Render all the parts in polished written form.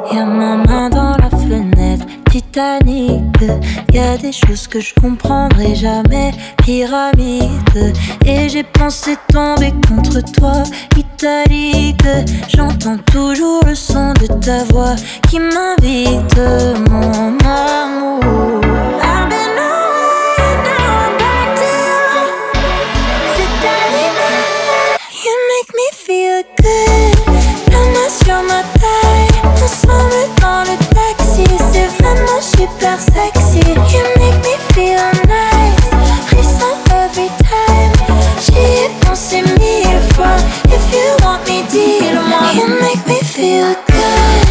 Y'a ma main dans la fenêtre, Titanic. Y'a des choses que je comprendrai jamais, pyramide. Et j'ai pensé tomber contre toi, italique. J'entends toujours le son de ta voix qui m'invite, mon amour. I've been away, now I'm back to you. C'est arrivé, you make me feel good. La main sur ma taille, ensemble dans le taxi. C'est vraiment super sexy. You make me feel nice, frisson every time. J'y ai pensé 1000 fois. If you want me, dis-le-moi. You make me feel good.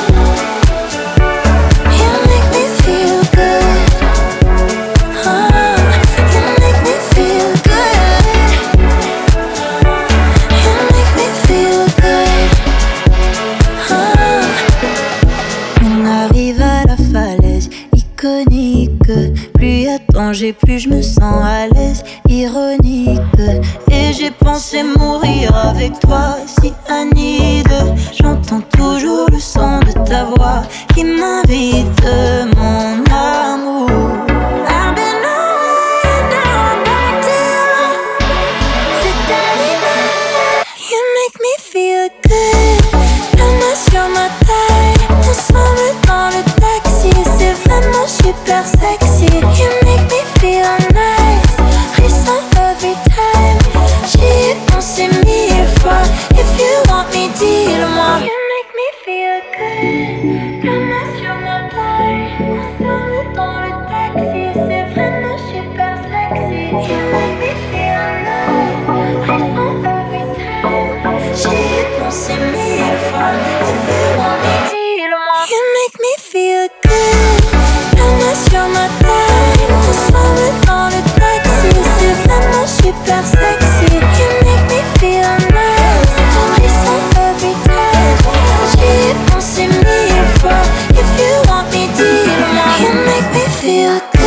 You make me feel good. You make me feel good. You make me feel good. On arrive à la falaise iconique. Plus y a de danger, plus je me sens à l'aise, ironique. Et j'ai pensé mourir avec toi, cyanide. J'entends toujours le son de ta voix qui m'invite, mon amour. I've been away, now I'm back to you. C'est arrivé, you make me feel good. La main sur ma taille, ensemble dans le taxi. C'est vraiment super sexy. You make me feel nice, frisson every time. J'y ai pensé 1000 fois. If you want me, dis-le-moi. You make me feel good. La main sur ma taille, ensemble dans le taxi. C'est vraiment super sexy. You make me feel nice, frisson every time. J'y ai pensé 1000 fois. If you want me, dis-le-moi. You make me feel good. La main sur ma taille, ensemble dans le taxi. C'est vraiment super sexy. You make me feel nice, frisson every time. J'y ai pensé 1000 fois. If you want me, dis-le-moi. You make me feel good.